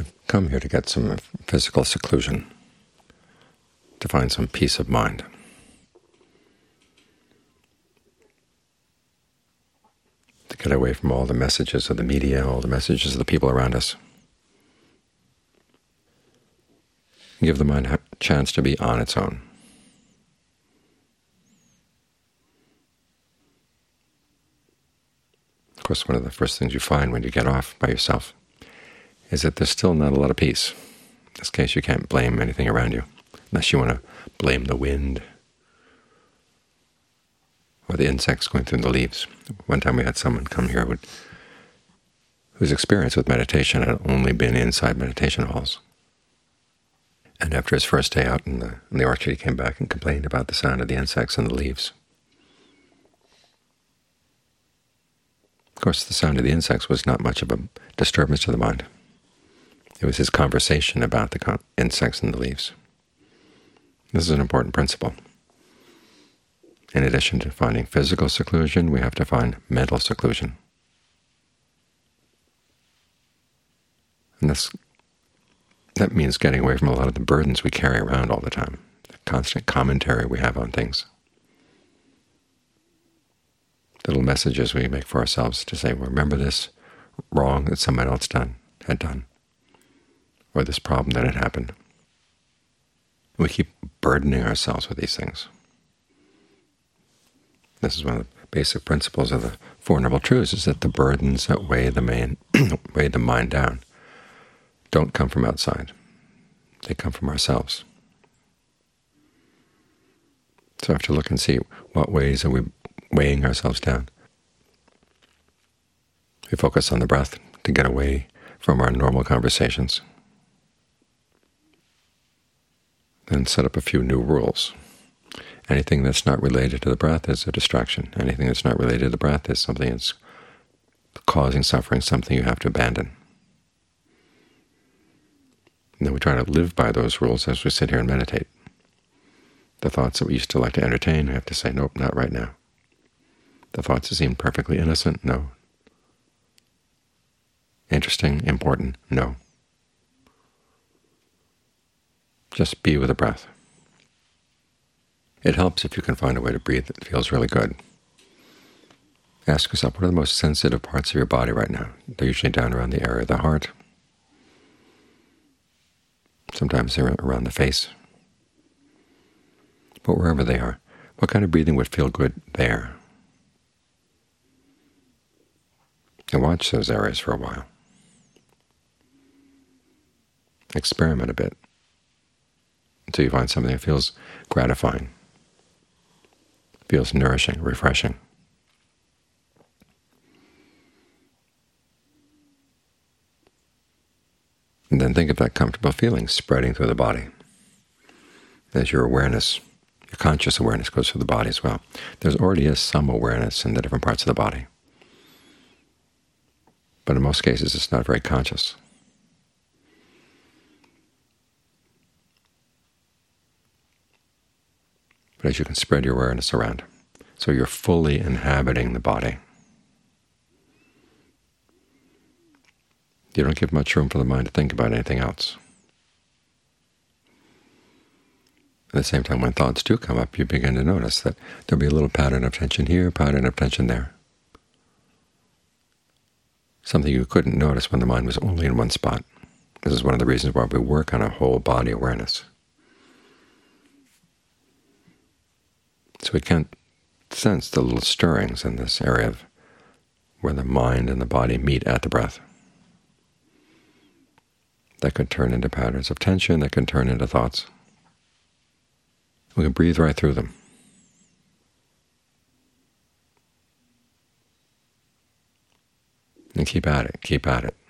We've come here to get some physical seclusion, to find some peace of mind. To get away from all the messages of the media, all the messages of the people around us. Give the mind a chance to be on its own. Of course, one of the first things you find when you get off by yourself is that there's still not a lot of peace. In this case, you can't blame anything around you, unless you want to blame the wind or the insects going through the leaves. One time we had someone come here whose experience with meditation had only been inside meditation halls. And after his first day out in the orchard, he came back and complained about the sound of the insects and the leaves. Of course, the sound of the insects was not much of a disturbance to the mind. It was his conversation about the insects and the leaves. This is an important principle. In addition to finding physical seclusion, we have to find mental seclusion. And that means getting away from a lot of the burdens we carry around all the time, the constant commentary we have on things, little messages we make for ourselves to say, well, remember this wrong that someone else had done, or this problem that had happened. We keep burdening ourselves with these things. This is one of the basic principles of the Four Noble Truths, is that the burdens that weigh the mind down don't come from outside. They come from ourselves. So I have to look and see what ways are we weighing ourselves down. We focus on the breath to get away from our normal conversations. Then set up a few new rules. Anything that's not related to the breath is a distraction. Anything that's not related to the breath is something that's causing suffering, something you have to abandon. And then we try to live by those rules as we sit here and meditate. The thoughts that we used to like to entertain, we have to say, nope, not right now. The thoughts that seem perfectly innocent, no. Interesting, important, no. Just be with the breath. It helps if you can find a way to breathe that feels really good. Ask yourself, what are the most sensitive parts of your body right now? They're usually down around the area of the heart. Sometimes they're around the face. But wherever they are, what kind of breathing would feel good there? And watch those areas for a while. Experiment a bit until you find something that feels gratifying, feels nourishing, refreshing. And then think of that comfortable feeling spreading through the body. As your awareness, your conscious awareness goes through the body as well. There already is some awareness in the different parts of the body. But in most cases it's not very conscious. But as you can spread your awareness around, so you're fully inhabiting the body. You don't give much room for the mind to think about anything else. At the same time, when thoughts do come up, you begin to notice that there'll be a little pattern of tension here, pattern of tension there. Something you couldn't notice when the mind was only in one spot. This is one of the reasons why we work on a whole body awareness. So we can't sense the little stirrings in this area of where the mind and the body meet at the breath. That could turn into patterns of tension, that can turn into thoughts. We can breathe right through them. And keep at it, keep at it.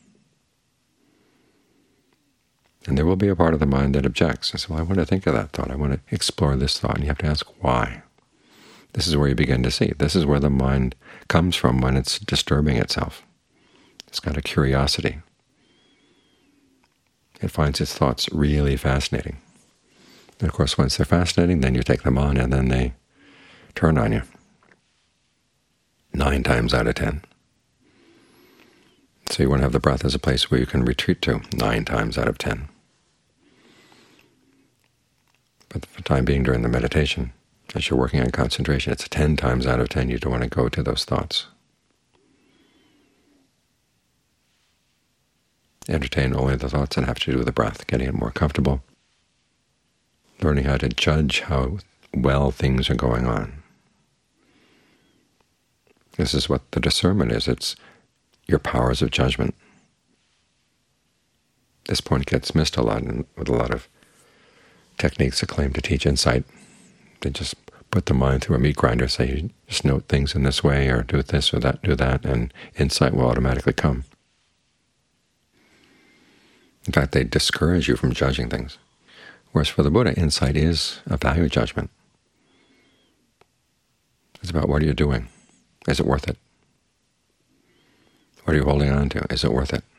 And there will be a part of the mind that objects and says, well, I want to think of that thought, I want to explore this thought, and you have to ask why. This is where you begin to see. This is where the mind comes from when it's disturbing itself. It's got a curiosity. It finds its thoughts really fascinating. And of course, once they're fascinating, then you take them on, and then they turn on you 9 times out of 10. So So you want to have the breath as a place where you can retreat to 9 times out of 10. But for the time being during the meditation, as you're working on concentration, it's 10 times out of 10 you don't want to go to those thoughts. Entertain only the thoughts that have to do with the breath, getting it more comfortable, learning how to judge how well things are going on. This is what the discernment is. It's your powers of judgment. This point gets missed a lot with a lot of techniques that claim to teach insight. They just put the mind through a meat grinder, say you just note things in this way, or do this or that, do that, and insight will automatically come. In fact, they discourage you from judging things. Whereas for the Buddha, insight is a value judgment. It's about what are you doing? Is it worth it? What are you holding on to? Is it worth it?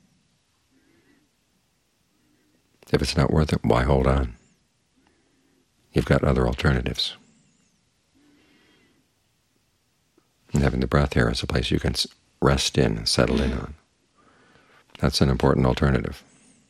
If it's not worth it, why hold on? You've got other alternatives. And having the breath here is a place you can rest in and settle in on. That's an important alternative.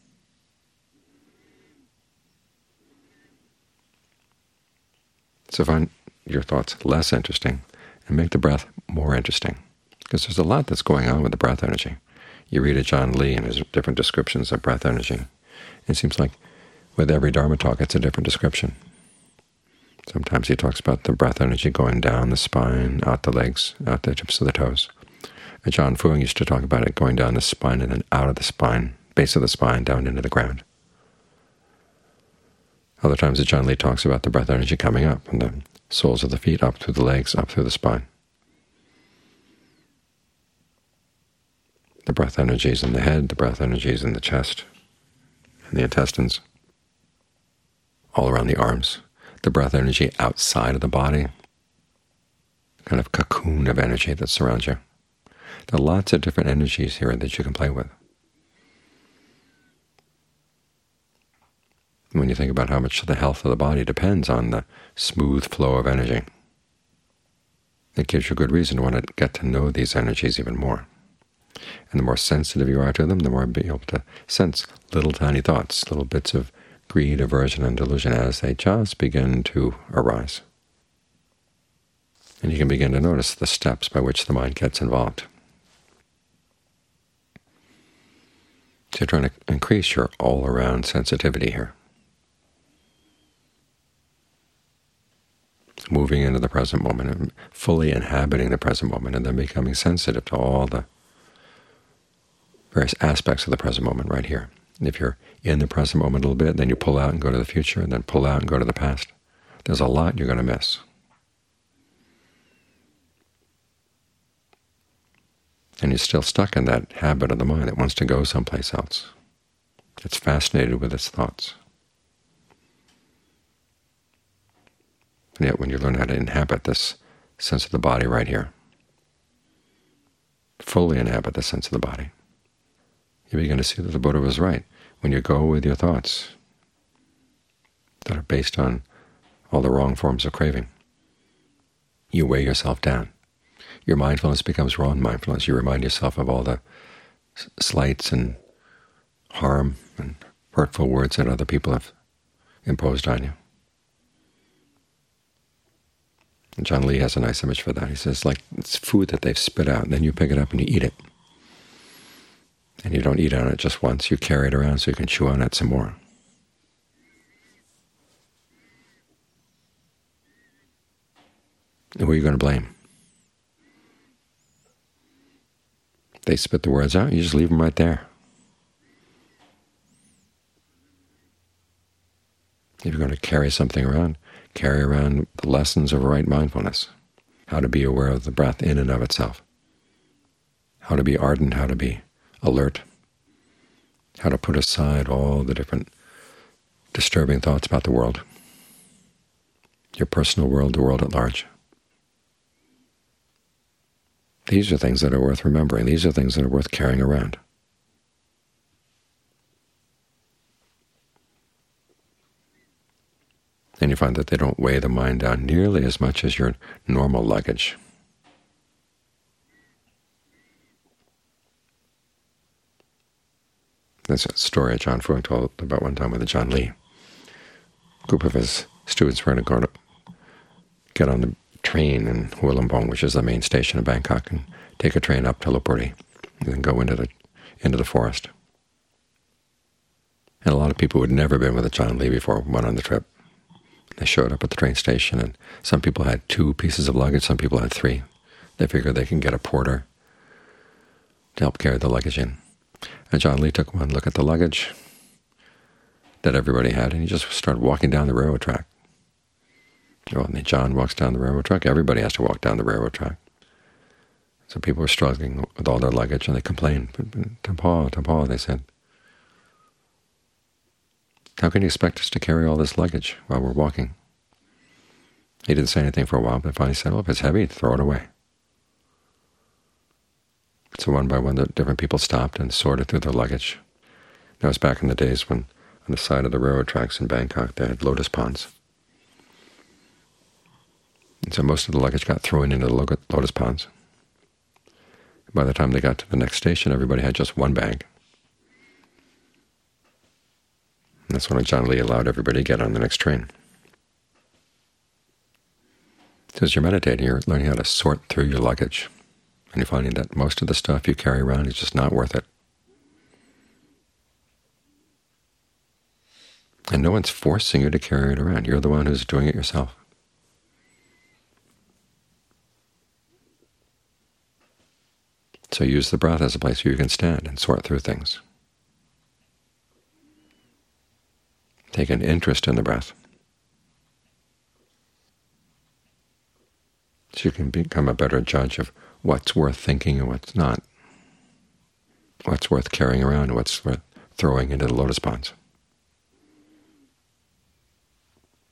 So find your thoughts less interesting and make the breath more interesting, because there's a lot that's going on with the breath energy. You read Ajaan Lee and his different descriptions of breath energy. It seems like with every Dharma talk it's a different description. Sometimes he talks about the breath energy going down the spine, out the legs, out the tips of the toes. Ajaan Fuang used to talk about it going down the spine and then out of the spine, base of the spine, down into the ground. Other times Ajaan Lee talks about the breath energy coming up from the soles of the feet, up through the legs, up through the spine. The breath energy is in the head, the breath energy is in the chest, and the intestines, all around the arms. The breath energy outside of the body, kind of cocoon of energy that surrounds you. There are lots of different energies here that you can play with. When you think about how much the health of the body depends on the smooth flow of energy, it gives you good reason to want to get to know these energies even more. And the more sensitive you are to them, the more you'll be able to sense little tiny thoughts, little bits of greed, aversion, and delusion as they just begin to arise. And you can begin to notice the steps by which the mind gets involved. So you're trying to increase your all-around sensitivity here. Moving into the present moment and fully inhabiting the present moment, and then becoming sensitive to all the various aspects of the present moment right here. And if you're in the present moment a little bit, then you pull out and go to the future, and then pull out and go to the past. There's a lot you're going to miss. And you're still stuck in that habit of the mind that wants to go someplace else. It's fascinated with its thoughts. And yet when you learn how to inhabit this sense of the body right here, fully inhabit the sense of the body, you begin to see that the Buddha was right. When you go with your thoughts that are based on all the wrong forms of craving, you weigh yourself down. Your mindfulness becomes wrong mindfulness. You remind yourself of all the slights and harm and hurtful words that other people have imposed on you. And Ajaan Lee has a nice image for that. He says, like it's food that they've spit out, and then you pick it up and you eat it. And you don't eat on it just once. You carry it around so you can chew on it some more. And who are you going to blame? They spit the words out, you just leave them right there. If you're going to carry something around, carry around the lessons of right mindfulness, how to be aware of the breath in and of itself, how to be ardent, how to be alert, how to put aside all the different disturbing thoughts about the world, your personal world, the world at large. These are things that are worth remembering. These are things that are worth carrying around. And you find that they don't weigh the mind down nearly as much as your normal luggage. There's a story John Fung told about one time with John Lee. A group of his students were going to get on the train in Hua Lamphong, which is the main station of Bangkok, and take a train up to Lopburi and then go into the forest. And a lot of people who had never been with a John Lee before went on the trip. They showed up at the train station, and some people had 2 pieces of luggage, some people had 3. They figured they can get a porter to help carry the luggage in. And John Lee took one look at the luggage that everybody had, and he just started walking down the railroad track. Well, and then John walks down the railroad track. Everybody has to walk down the railroad track. So people were struggling with all their luggage, and they complained. Tampao, they said, how can you expect us to carry all this luggage while we're walking? He didn't say anything for a while, but finally said, well, if it's heavy, throw it away. So one by one, the different people stopped and sorted through their luggage. That was back in the days when on the side of the railroad tracks in Bangkok they had lotus ponds. And so most of the luggage got thrown into the lotus ponds. By the time they got to the next station, everybody had just one bag. And that's when John Lee allowed everybody to get on the next train. So as you're meditating, you're learning how to sort through your luggage. And you're finding that most of the stuff you carry around is just not worth it. And no one's forcing you to carry it around. You're the one who's doing it yourself. So use the breath as a place where you can stand and sort through things. Take an interest in the breath, so you can become a better judge of what's worth thinking and what's not, what's worth carrying around and what's worth throwing into the lotus ponds.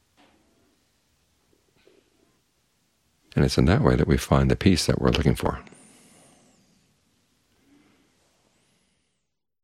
And it's in that way that we find the peace that we're looking for.